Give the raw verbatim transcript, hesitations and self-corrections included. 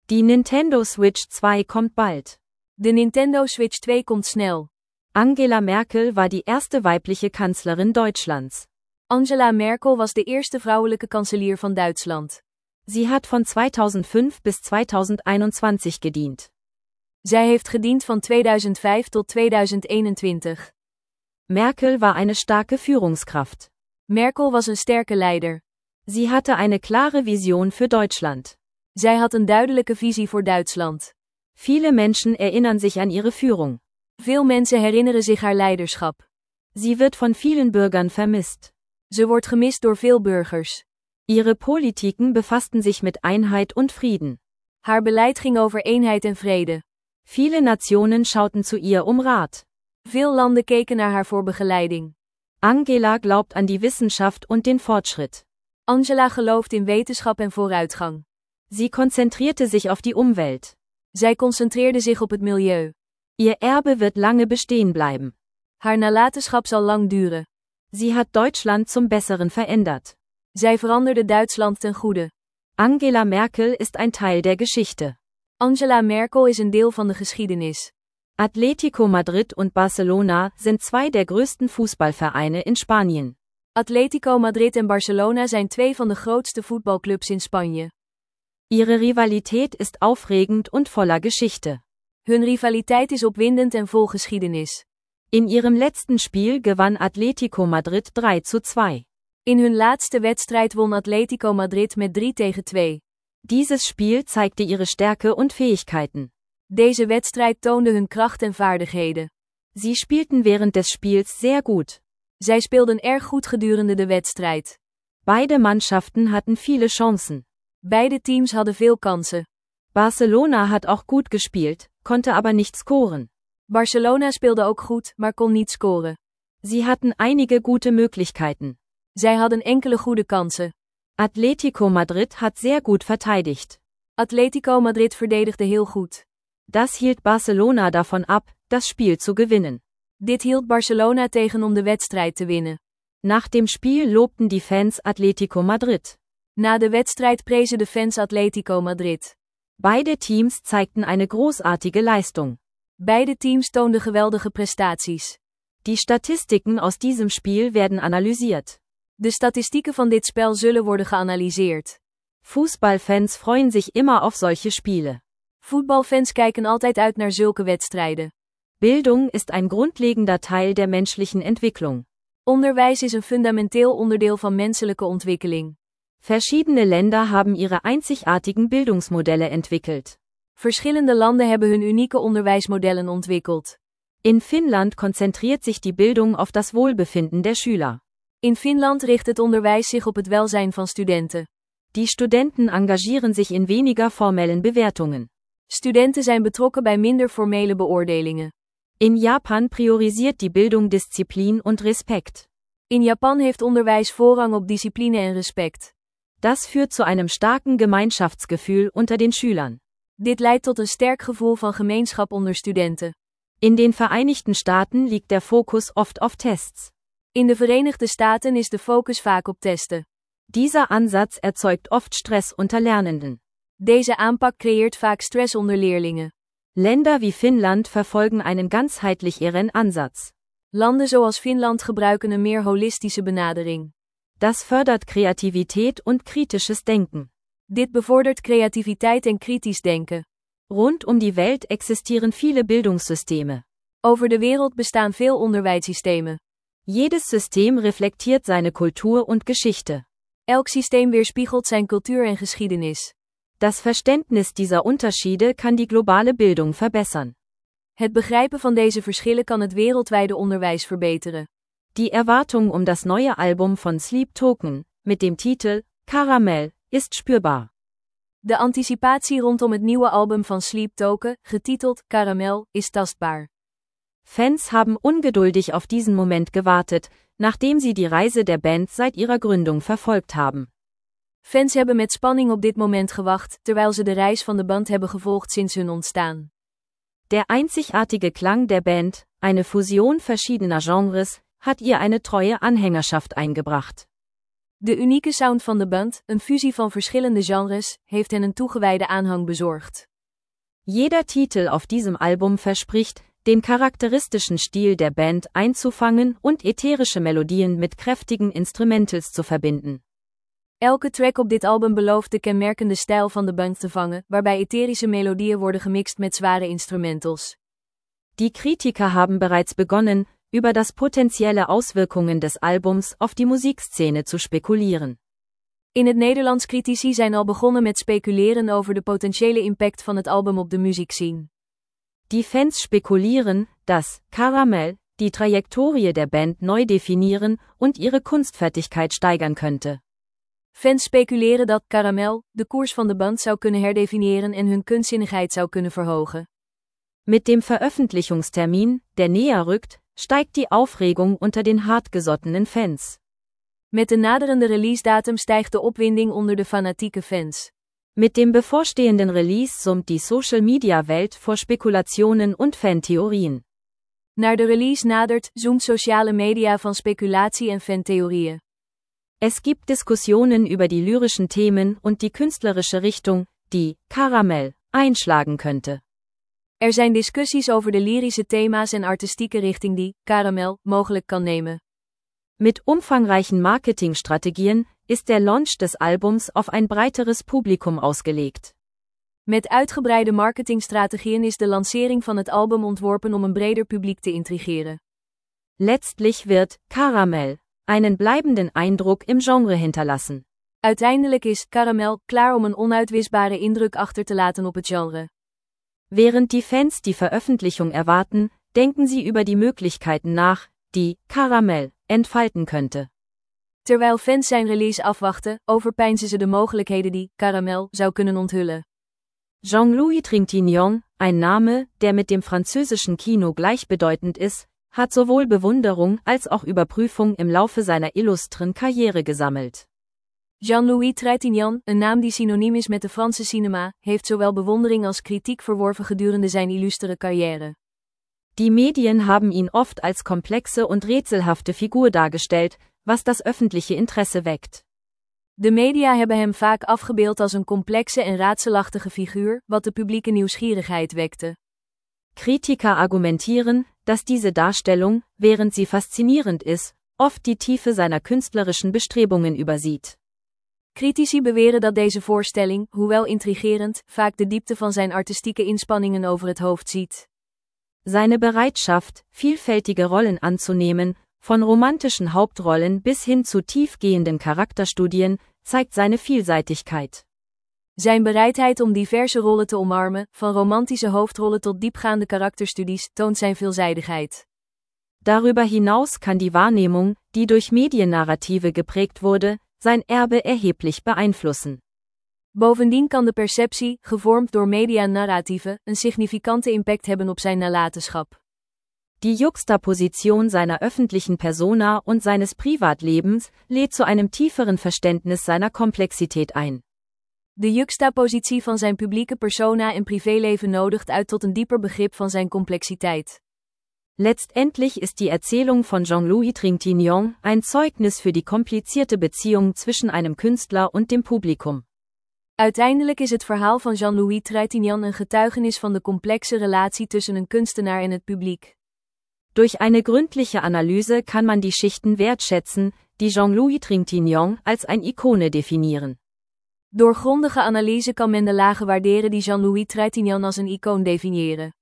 Die Nintendo Switch zwei kommt bald. De Nintendo Switch twee komt snel. Angela Merkel war die erste weibliche Kanzlerin Deutschlands. Angela Merkel was de eerste vrouwelijke kanselier van Duitsland. Sie hat von zweitausendfünf bis zweitausendeinundzwanzig gedient. Zij heeft gediend van tweeduizendvijf tot tweeduizend eenentwintig. Merkel war eine starke Führungskraft. Merkel was een sterke leider. Sie hatte eine klare Vision für Deutschland. Zij had een duidelijke visie voor Duitsland. Viele Menschen erinnern sich an ihre Führung. Veel mensen herinneren zich haar leiderschap. Sie wird von vielen Bürgern vermisst. Ze wordt gemist door veel burgers. Ihre Politiken befassten sich mit Einheit und Frieden. Haar beleid ging over eenheid en vrede. Viele Nationen schauten zu ihr um Rat. Veel landen keken naar haar voor begeleiding. Angela glaubt an die Wissenschaft und den Fortschritt. Angela gelooft in wetenschap en vooruitgang. Sie konzentrierte sich auf die Umwelt. Zij concentreerde zich op het milieu. Ihr Erbe wird lange bestehen bleiben. Haar nalatenschap zal lang duren. Sie hat Deutschland zum Besseren verändert. Zij veranderde Duitsland ten goede. Angela Merkel ist ein Teil der Geschichte. Angela Merkel is een deel van de geschiedenis. Atletico Madrid und Barcelona sind zwei der größten Fußballvereine in Spanien. Atletico Madrid en Barcelona zijn twee van de grootste voetbalclubs in Spanje. Ihre Rivalität ist aufregend und voller Geschichte. Hun rivaliteit is opwindend en vol geschiedenis. In ihrem letzten Spiel gewann Atletico Madrid drei zu zwei. In hun laatste wedstrijd won Atletico Madrid met drie tegen twee. Dieses Spiel zeigte ihre Stärke und Fähigkeiten. Deze wedstrijd toonde hun kracht en vaardigheden. Sie spielten während des Spiels sehr gut. Zij speelden erg goed gedurende de wedstrijd. Beide Mannschaften hatten viele Chancen. Beide teams hadden veel kansen. Barcelona hat auch gut gespielt, konnte aber nicht scoren. Barcelona speelde ook goed, maar kon niet scoren. Sie hatten einige gute Möglichkeiten. Zij hadden enkele goede kansen. Atletico Madrid hat sehr gut verteidigt. Atletico Madrid verdedigde heel goed. Das hielt Barcelona davon ab, das Spiel zu gewinnen. Dit hield Barcelona tegen om de wedstrijd te winnen. Nach dem Spiel lobten die Fans Atletico Madrid. Na de wedstrijd prezen de fans Atletico Madrid. Beide Teams zeigten eine großartige Leistung. Beide teams toonden geweldige prestaties. Die Statistiken aus diesem Spiel werden analysiert. De statistieken van dit spel zullen worden geanalyseerd. Fußballfans freuen sich immer auf solche Spiele. Voetbalfans kijken altijd uit naar zulke wedstrijden. Bildung ist ein grundlegender Teil der menschlichen Entwicklung. Onderwijs is een fundamenteel onderdeel van menselijke ontwikkeling. Verschiedene Länder haben ihre einzigartigen Bildungsmodelle entwickelt. Verschillende landen hebben hun unieke onderwijsmodellen ontwikkeld. In Finnland konzentriert sich die Bildung auf das Wohlbefinden der Schüler. In Finland richt het onderwijs zich op het welzijn van studenten. Die Studenten engagieren sich in weniger formellen Bewertungen. Studenten zijn betrokken bij minder formele beoordelingen. In Japan priorisiert die Bildung Disziplin und Respekt. In Japan heeft onderwijs voorrang op discipline en respect. Das führt zu einem starken Gemeinschaftsgefühl unter den Schülern. Dit leidt tot een sterk gevoel van gemeenschap onder studenten. In den Vereinigten Staaten liegt der Fokus oft auf Tests. In de Verenigde Staten is de focus vaak op testen. Dieser Ansatz erzeugt oft Stress unter Lernenden. Deze aanpak creëert vaak stress onder leerlingen. Länder wie Finnland verfolgen einen ganzheitlicheren Ansatz. Landen zoals Finland gebruiken een meer holistische benadering. Das fördert Kreativität und kritisches Denken. Dit bevordert creativiteit en kritisch denken. Rund um die Welt existieren viele Bildungssysteme. Over de wereld bestaan veel onderwijssystemen. Jedes System reflektiert seine Kultur und Geschichte. Elk systeem weerspiegelt zijn cultuur en geschiedenis. Das Verständnis dieser Unterschiede kann die globale Bildung verbessern. Het begrijpen van deze verschillen kan het wereldwijde onderwijs verbeteren. Die Erwartung um das neue Album von Sleep Token, mit dem Titel Caramel, ist spürbar. De anticipatie rondom het nieuwe album van Sleep Token, getiteld Caramel, is tastbaar. Fans haben ungeduldig auf diesen Moment gewartet, nachdem sie die Reise der Band seit ihrer Gründung verfolgt haben. Fans hebben met spanning op dit moment gewacht, terwijl ze de reis van de band hebben gevolgd sinds hun ontstaan. Der einzigartige Klang der Band, eine Fusion verschiedener Genres, hat ihr eine treue Anhängerschaft eingebracht. De unieke sound van de band, een fusie van verschillende genres, heeft hen een toegewijde aanhang bezorgd. Jeder Titel auf diesem Album verspricht, den charakteristischen Stil der Band einzufangen und ätherische Melodien mit kräftigen Instrumentals zu verbinden. Elke track op dit album belooft de kenmerkende stijl van de band te vangen, waarbij etherische melodieën worden gemixt met zware instrumentals. Die Kritiker haben bereits begonnen, über das potenzielle Auswirkungen des Albums auf die Musikszene zu spekulieren. In het Nederlands critici zijn al begonnen met speculeren over de potentiële impact van het album op de muziekscene. Die Fans spekulieren, dass Karamell die Trajektorie der Band neu definieren und ihre Kunstfertigkeit steigern könnte. Fans speculeren dat Karamell de koers van de band zou kunnen herdefiniëren en hun kunstzinnigheid zou kunnen verhogen. Mit dem Veröffentlichungstermin, der näher rückt, steigt die Aufregung unter den hartgesottenen Fans. Met de naderende releasedatum stijgt de opwinding onder de fanatieke fans. Mit dem bevorstehenden Release summt die Social-Media-Welt vor Spekulationen und Fantheorien. Naar de release nadert, zoomt sociale media van speculatie en fantheorieën. Es gibt Diskussionen über die lyrischen Themen und die künstlerische Richtung, die Karamell einschlagen könnte. Er zijn discussies over de lyrische thema's en artistieke richting die Karamell mogelijk kan nemen. Mit umfangreichen Marketingstrategien ist der Launch des Albums auf ein breiteres Publikum ausgelegt. Met uitgebreide marketingstrategieën is de lancering van het album ontworpen om een breder publiek te intrigeren. Letztlich wird Karamell einen bleibenden Eindruck im Genre hinterlassen. Uiteindelijk is Karamell klaar om een onuitwisbare indruk achter te laten op het genre. Während die Fans die Veröffentlichung erwarten, denken sie über die Möglichkeiten nach, die Karamell entfalten könnte. Terwijl fans zijn release afwachten, overpeinzen ze de mogelijkheden die Karamell zou kunnen onthullen. Jean-Louis Trintignant, ein Name, der mit dem französischen Kino gleichbedeutend ist, hat sowohl Bewunderung als auch Überprüfung im Laufe seiner illustren Karriere gesammelt. Jean-Louis Trintignant, een naam die synoniem is met de Franse cinema, heeft zowel bewondering als kritiek verworven gedurende zijn illustere carrière. Die Medien haben ihn oft als komplexe und rätselhafte Figur dargestellt, was das öffentliche Interesse weckt. De media hebben hem vaak afgebeeld als een complexe en raadselachtige figuur, wat de publieke nieuwsgierigheid wekte. Kritiker argumentieren, dass diese Darstellung, während sie faszinierend ist, oft die Tiefe seiner künstlerischen Bestrebungen übersieht. Critici beweren dat deze voorstelling, hoewel intrigerend, vaak de diepte van zijn artistieke inspanningen over het hoofd ziet. Seine Bereitschaft, vielfältige Rollen anzunehmen, von romantischen Hauptrollen bis hin zu tiefgehenden Charakterstudien, zeigt seine Vielseitigkeit. Zijn bereidheid om diverse rollen te omarmen, van romantische hoofdrollen tot diepgaande karakterstudies, toont zijn veelzijdigheid. Darüber hinaus kann die Wahrnehmung, die durch Mediennarrative geprägt wurde, sein Erbe erheblich beeinflussen. Bovendien kan de perceptie, gevormd door medianarratieven, een significante impact hebben op zijn nalatenschap. Die Juxtaposition seiner öffentlichen Persona und seines Privatlebens lädt zu einem tieferen Verständnis seiner Komplexität ein. De juxtapositie van zijn publieke persona en privéleven nodigt uit tot een dieper begrip van zijn complexiteit. Letztendlich ist die Erzählung von Jean-Louis Trintignant ein Zeugnis für die komplizierte Beziehung zwischen einem Künstler und dem Publikum. Uiteindelijk is het verhaal van Jean-Louis Trintignant een getuigenis van de complexe relatie tussen een kunstenaar en het publiek. Durch eine gründliche Analyse kann man die Schichten wertschätzen, die Jean-Louis Trintignant als ein Ikone definieren. Door grondige analyse kan men de lagen waarderen die Jean-Louis Trintignant als een icoon definiëren.